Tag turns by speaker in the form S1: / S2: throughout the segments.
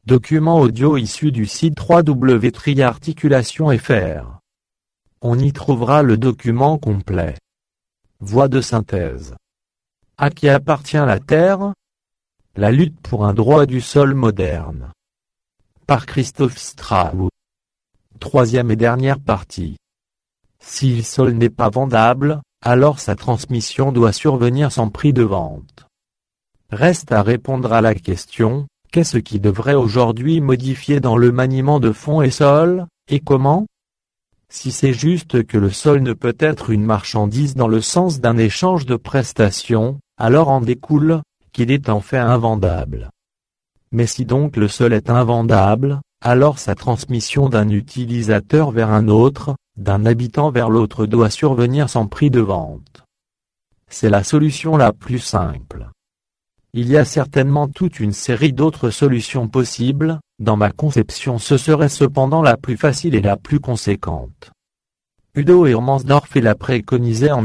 S1: Document audio issu du site www.triarticulation.fr. On y trouvera le document complet. Voix de synthèse. À qui appartient la terre? La lutte pour un droit du sol moderne. Par Christophe Strauss. Troisième et dernière partie. Si le sol n'est pas vendable, alors sa transmission doit survenir sans prix de vente. Reste à répondre à la question, qu'est-ce qui devrait aujourd'hui modifier dans le maniement de fonds et sol, et comment? Si c'est juste que le sol ne peut être une marchandise dans le sens d'un échange de prestations, alors en découle qu'il est en fait invendable. Mais si donc le sol est invendable, alors sa transmission d'un utilisateur vers un autre, d'un habitant vers l'autre doit survenir sans prix de vente. C'est la solution la plus simple. Il y a certainement toute une série d'autres solutions possibles, dans ma conception ce serait cependant la plus facile et la plus conséquente. Udo Hermansdorff l'a préconisé en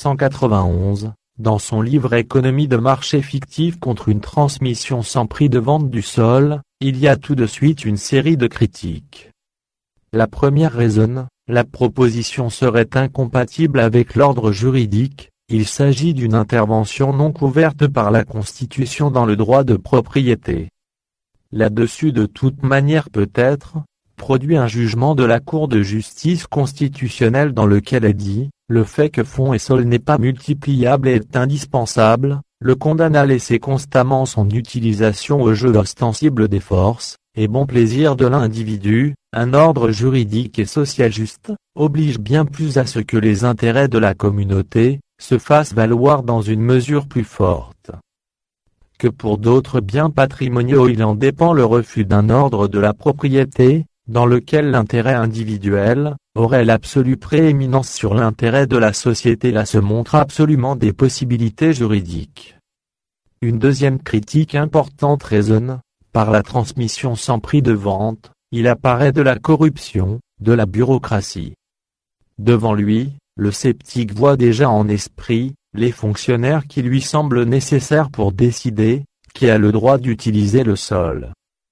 S1: 1991, dans son livre Économie de marché fictif contre une transmission sans prix de vente du sol. Il y a tout de suite une série de critiques. La première résonne, la proposition serait incompatible avec l'ordre juridique, il s'agit d'une intervention non couverte par la Constitution dans le droit de propriété. Là-dessus de toute manière peut-être, produit un jugement de la Cour de justice constitutionnelle dans lequel est dit, le fait que fonds et sol n'est pas multipliable est indispensable, le condamne à laisser constamment son utilisation au jeu ostensible des forces, et bon plaisir de l'individu, un ordre juridique et social juste, oblige bien plus à ce que les intérêts de la communauté, se fassent valoir dans une mesure plus forte. Que pour d'autres biens patrimoniaux il en dépend le refus d'un ordre de la propriété, dans lequel l'intérêt individuel, aurait l'absolue prééminence sur l'intérêt de la société là se montre absolument des possibilités juridiques. Une deuxième critique importante résonne, par la transmission sans prix de vente, il apparaît de la corruption, de la bureaucratie. Devant lui, le sceptique voit déjà en esprit, les fonctionnaires qui lui semblent nécessaires pour décider, qui a le droit d'utiliser le sol.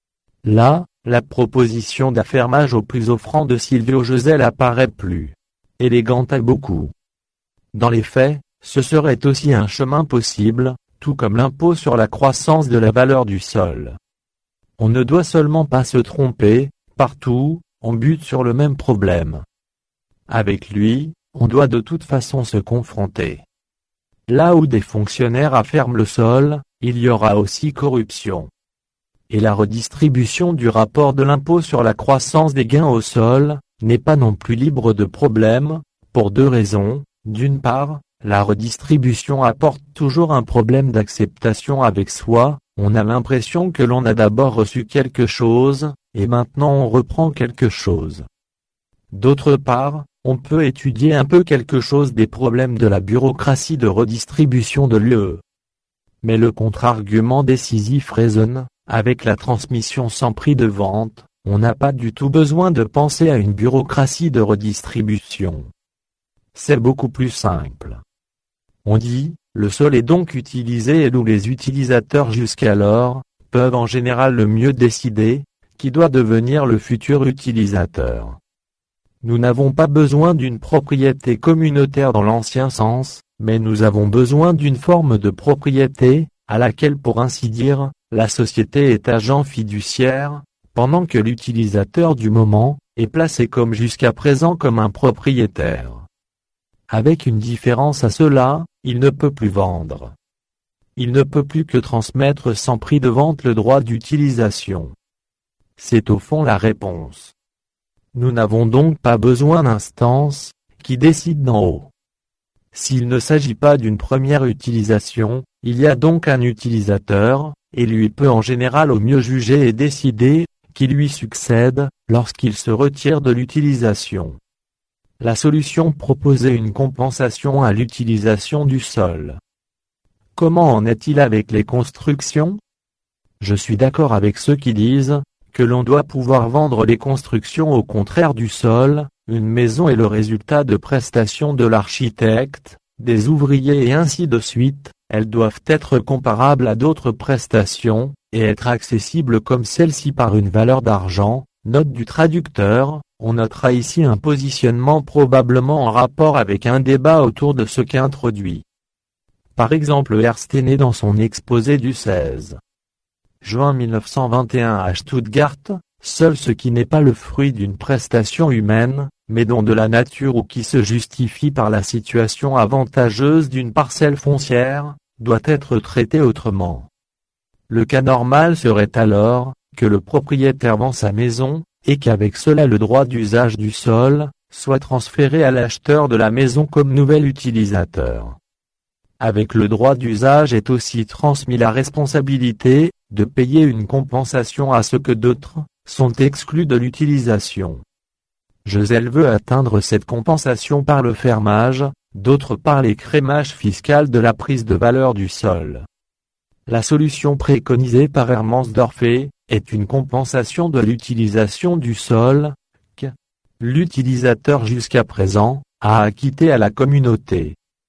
S1: Là, la proposition d'affermage au plus offrant de Silvio Gesell apparaît plus élégante à beaucoup. Dans les faits, ce serait aussi un chemin possible, tout comme l'impôt sur la croissance de la valeur du sol. On ne doit seulement pas se tromper, partout, on bute sur le même problème. Avec lui, on doit de toute façon se confronter. Là où des fonctionnaires afferment le sol, il y aura aussi corruption. Et la redistribution du rapport de l'impôt sur la croissance des gains au sol, n'est pas non plus libre de problème, pour deux raisons. D'une part, la redistribution apporte toujours un problème d'acceptation avec soi, on a l'impression que l'on a d'abord reçu quelque chose, et maintenant on reprend quelque chose. D'autre part, on peut étudier un peu quelque chose des problèmes de la bureaucratie de redistribution de l'UE. Mais le contre-argument décisif résonne, avec la transmission sans prix de vente, on n'a pas du tout besoin de penser à une bureaucratie de redistribution. C'est beaucoup plus simple. On dit, le sol est donc utilisé et nous les utilisateurs jusqu'alors, peuvent en général le mieux décider, qui doit devenir le futur utilisateur. Nous n'avons pas besoin d'une propriété communautaire dans l'ancien sens, mais nous avons besoin d'une forme de propriété, à laquelle pour ainsi dire, la société est agent fiduciaire, pendant que l'utilisateur du moment, est placé comme jusqu'à présent comme un propriétaire. Avec une différence à cela, il ne peut plus vendre. Il ne peut plus que transmettre sans prix de vente le droit d'utilisation. C'est au fond la réponse. Nous n'avons donc pas besoin d'instances, qui décident d'en haut. S'il ne s'agit pas d'une première utilisation, il y a donc un utilisateur, et lui peut en général au mieux juger et décider, qui lui succède, lorsqu'il se retire de l'utilisation. La solution proposait une compensation à l'utilisation du sol. Comment en est-il avec les constructions? Je suis d'accord avec ceux qui disent, que l'on doit pouvoir vendre les constructions au contraire du sol, une maison est le résultat de prestations de l'architecte, des ouvriers et ainsi de suite, elles doivent être comparables à d'autres prestations, et être accessible comme celle-ci par une valeur d'argent. Note du traducteur, on notera ici un positionnement probablement en rapport avec un débat autour de ce qu'introduit. Par exemple Erstené dans son exposé du 16 juin 1921 à Stuttgart, seul ce qui n'est pas le fruit d'une prestation humaine, mais don de la nature ou qui se justifie par la situation avantageuse d'une parcelle foncière, doit être traité autrement. Le cas normal serait alors, que le propriétaire vend sa maison, et qu'avec cela le droit d'usage du sol, soit transféré à l'acheteur de la maison comme nouvel utilisateur. Avec le droit d'usage est aussi transmis la responsabilité, de payer une compensation à ceux que d'autres, sont exclus de l'utilisation. Gisèle veut atteindre cette compensation par le fermage, d'autres par l'écrémage fiscal de la prise de valeur du sol. La solution préconisée par Hermansdorff est une compensation de l'utilisation du sol, que l'utilisateur jusqu'à présent a acquitté à la communauté.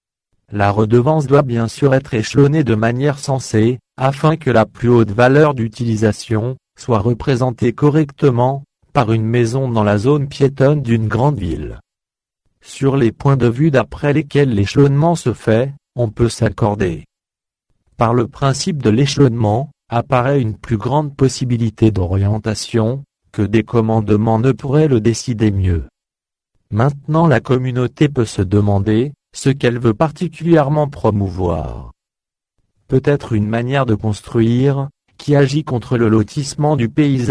S1: La redevance doit bien sûr être échelonnée de manière sensée, afin que la plus haute valeur d'utilisation soit représentée correctement par une maison dans la zone piétonne d'une grande ville. Sur les points de vue d'après lesquels l'échelonnement se fait, on peut s'accorder. Par le principe de l'échelonnement, apparaît une plus grande possibilité d'orientation, que des commandements ne pourraient le décider mieux. Maintenant la communauté peut se demander, ce qu'elle veut particulièrement promouvoir. Peut-être une manière de construire, qui agit contre le lotissement du paysage ?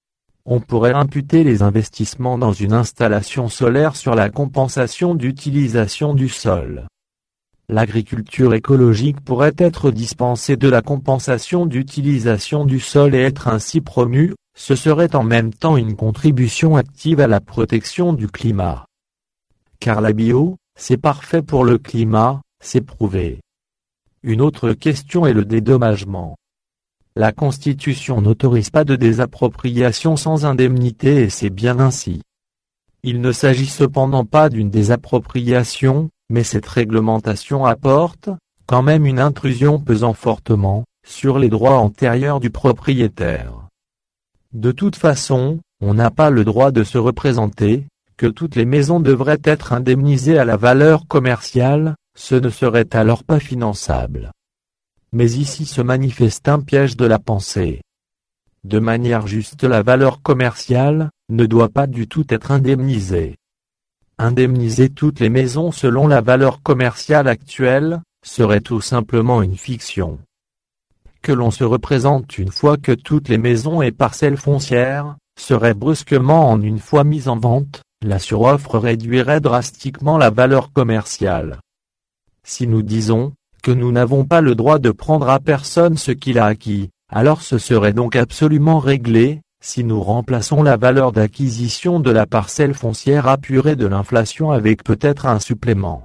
S1: On pourrait imputer les investissements dans une installation solaire sur la compensation d'utilisation du sol. L'agriculture écologique pourrait être dispensée de la compensation d'utilisation du sol et être ainsi promue, ce serait en même temps une contribution active à la protection du climat. Car la bio, c'est parfait pour le climat, c'est prouvé. Une autre question est le dédommagement. La Constitution n'autorise pas de désappropriation sans indemnité et c'est bien ainsi. Il ne s'agit cependant pas d'une désappropriation, mais cette réglementation apporte, quand même une intrusion pesant fortement, sur les droits antérieurs du propriétaire. De toute façon, on n'a pas le droit de se représenter, que toutes les maisons devraient être indemnisées à la valeur commerciale, ce ne serait alors pas finançable. Mais ici se manifeste un piège de la pensée. De manière juste la valeur commerciale, ne doit pas du tout être indemnisée. Indemniser toutes les maisons selon la valeur commerciale actuelle, serait tout simplement une fiction. Que l'on se représente une fois que toutes les maisons et parcelles foncières, seraient brusquement en une fois mises en vente, la suroffre réduirait drastiquement la valeur commerciale. Si nous disons, que nous n'avons pas le droit de prendre à personne ce qu'il a acquis, alors ce serait donc absolument réglé, si nous remplaçons la valeur d'acquisition de la parcelle foncière apurée de l'inflation avec peut-être un supplément.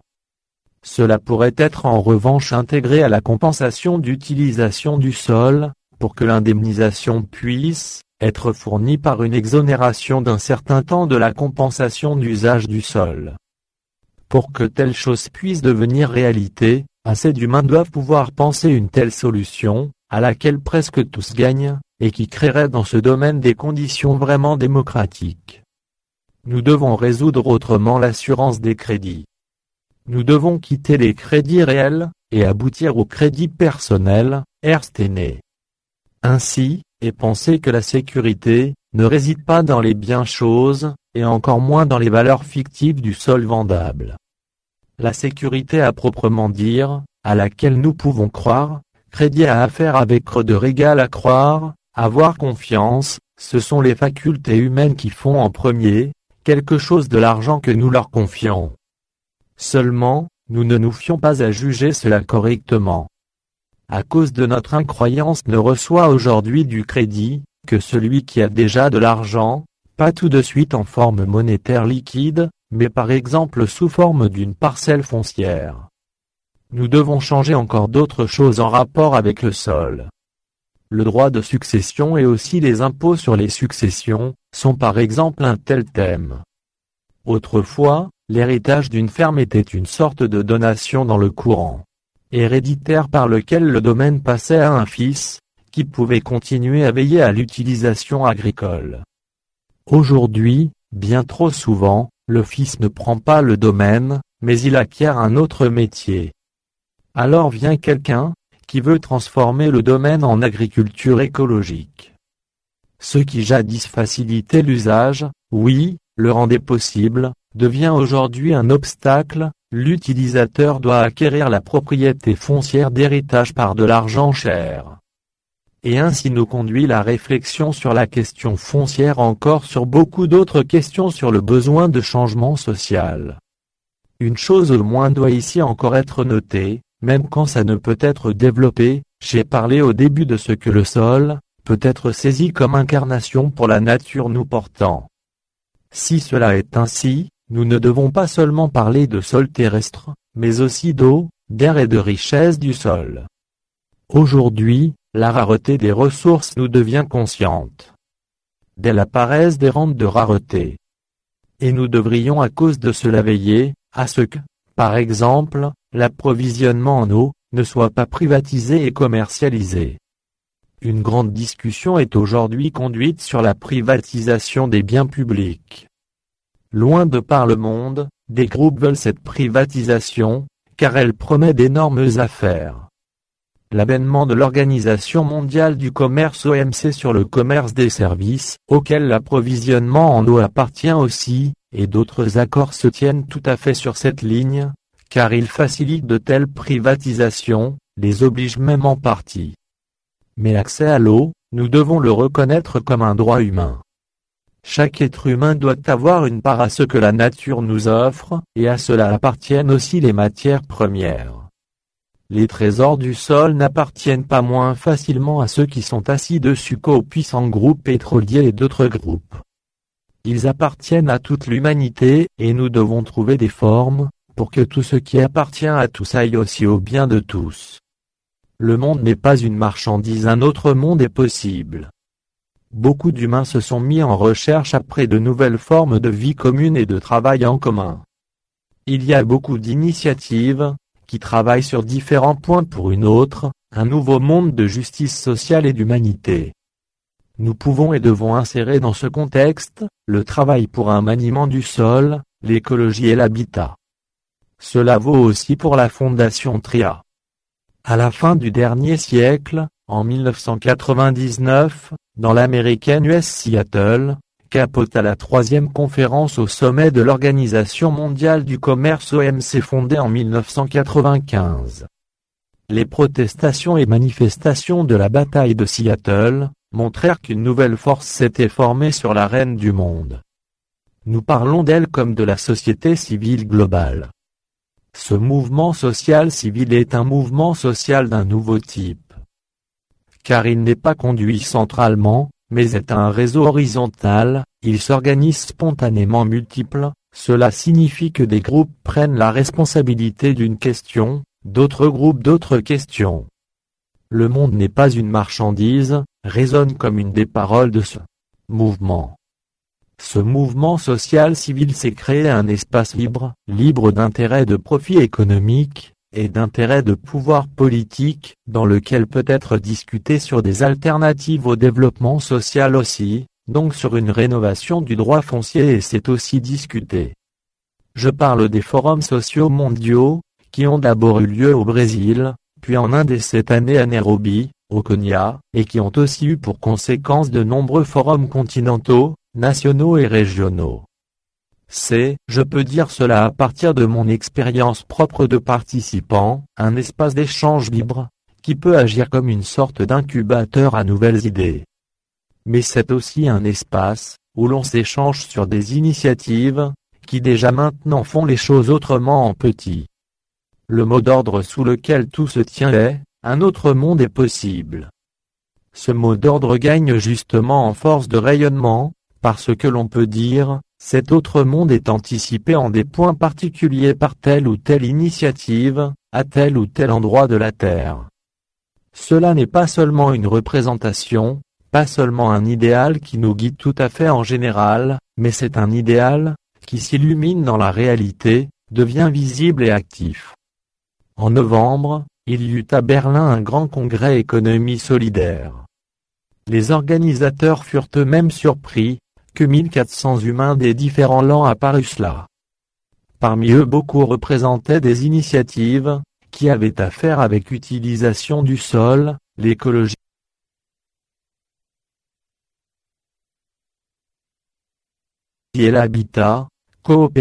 S1: Cela pourrait être en revanche intégré à la compensation d'utilisation du sol, pour que l'indemnisation puisse être fournie par une exonération d'un certain temps de la compensation d'usage du sol. Pour que telle chose puisse devenir réalité, assez d'humains doivent pouvoir penser une telle solution, à laquelle presque tous gagnent, et qui créerait dans ce domaine des conditions vraiment démocratiques. Nous devons résoudre autrement l'assurance des crédits. Nous devons quitter les crédits réels, et aboutir au crédit personnel, Erstené. Ainsi, et penser que la sécurité, ne réside pas dans les biens-choses, et encore moins dans les valeurs fictives du sol vendable. La sécurité à proprement dire, à laquelle nous pouvons croire, crédit à affaire avec de régal à croire, avoir confiance, ce sont les facultés humaines qui font en premier, quelque chose de l'argent que nous leur confions. Seulement, nous ne nous fions pas à juger cela correctement. À cause de notre incroyance ne reçoit aujourd'hui du crédit, que celui qui a déjà de l'argent, pas tout de suite en forme monétaire liquide, mais par exemple sous forme d'une parcelle foncière. Nous devons changer encore d'autres choses en rapport avec le sol. Le droit de succession et aussi les impôts sur les successions, sont par exemple un tel thème. Autrefois, l'héritage d'une ferme était une sorte de donation dans le courant héréditaire par lequel le domaine passait à un fils, qui pouvaient continuer à veiller à l'utilisation agricole. Aujourd'hui, bien trop souvent, le fils ne prend pas le domaine, mais il acquiert un autre métier. Alors vient quelqu'un, qui veut transformer le domaine en agriculture écologique. Ce qui jadis facilitait l'usage, oui, le rendait possible, devient aujourd'hui un obstacle. L'utilisateur doit acquérir la propriété foncière d'héritage par de l'argent cher. Et ainsi nous conduit la réflexion sur la question foncière encore sur beaucoup d'autres questions sur le besoin de changement social. Une chose au moins doit ici encore être notée, même quand ça ne peut être développé, j'ai parlé au début de ce que le sol peut être saisi comme incarnation pour la nature nous portant. Si cela est ainsi, nous ne devons pas seulement parler de sol terrestre, mais aussi d'eau, d'air et de richesse du sol. Aujourd'hui, la rareté des ressources nous devient consciente. D'elle apparaissent des rentes de rareté. Et nous devrions à cause de cela veiller, à ce que, par exemple, l'approvisionnement en eau, ne soit pas privatisé et commercialisé. Une grande discussion est aujourd'hui conduite sur la privatisation des biens publics. Loin de par le monde, des groupes veulent cette privatisation, car elle promet d'énormes affaires. L'avènement de l'Organisation mondiale du commerce OMC sur le commerce des services, auquel l'approvisionnement en eau appartient aussi, et d'autres accords se tiennent tout à fait sur cette ligne, car ils facilitent de telles privatisations, les obligent même en partie. Mais l'accès à l'eau, nous devons le reconnaître comme un droit humain. Chaque être humain doit avoir une part à ce que la nature nous offre, et à cela appartiennent aussi les matières premières. Les trésors du sol n'appartiennent pas moins facilement à ceux qui sont assis dessus qu'aux puissants groupes pétroliers et d'autres groupes. Ils appartiennent à toute l'humanité, et nous devons trouver des formes, pour que tout ce qui appartient à tous aille aussi au bien de tous. Le monde n'est pas une marchandise, un autre monde est possible. Beaucoup d'humains se sont mis en recherche après de nouvelles formes de vie commune et de travail en commun. Il y a beaucoup d'initiatives, qui travaillent sur différents points pour un nouveau monde de justice sociale et d'humanité. Nous pouvons et devons insérer dans ce contexte, le travail pour un maniement du sol, l'écologie et l'habitat. Cela vaut aussi pour la Fondation TRIA. À la fin du dernier siècle, en 1999, dans l'américaine US Seattle, capota la 3e conférence au sommet de l'Organisation mondiale du commerce OMC fondée en 1995. Les protestations et manifestations de la bataille de Seattle montrèrent qu'une nouvelle force s'était formée sur l'arène du monde. Nous parlons d'elle comme de la société civile globale. Ce mouvement social civil est un mouvement social d'un nouveau type. Car il n'est pas conduit centralement, mais est un réseau horizontal, il s'organise spontanément multiples, cela signifie que des groupes prennent la responsabilité d'une question, d'autres groupes d'autres questions. Le monde n'est pas une marchandise, résonne comme une des paroles de ce mouvement. Ce mouvement social civil s'est créé un espace libre, libre d'intérêt de profit économique, et d'intérêt de pouvoir politique, dans lequel peut être discuté sur des alternatives au développement social aussi, donc sur une rénovation du droit foncier et c'est aussi discuté. Je parle des forums sociaux mondiaux, qui ont d'abord eu lieu au Brésil, puis en Inde et cette année à Nairobi, au Kenya, et qui ont aussi eu pour conséquence de nombreux forums continentaux, nationaux et régionaux. C'est, je peux dire cela à partir de mon expérience propre de participant, un espace d'échange libre, qui peut agir comme une sorte d'incubateur à nouvelles idées. Mais c'est aussi un espace, où l'on s'échange sur des initiatives, qui déjà maintenant font les choses autrement en petit. Le mot d'ordre sous lequel tout se tient est, un autre monde est possible. Ce mot d'ordre gagne justement en force de rayonnement, parce que l'on peut dire, cet autre monde est anticipé en des points particuliers par telle ou telle initiative, à tel ou tel endroit de la Terre. Cela n'est pas seulement une représentation, pas seulement un idéal qui nous guide tout à fait en général, mais c'est un idéal, qui s'illumine dans la réalité, devient visible et actif. En novembre, il y eut à Berlin un grand congrès économie solidaire. Les organisateurs furent eux-mêmes surpris que 1400 humains des différents lands apparussent là. Parmi eux beaucoup représentaient des initiatives qui avaient à faire avec l'utilisation du sol, l'écologie et l'habitat, coopération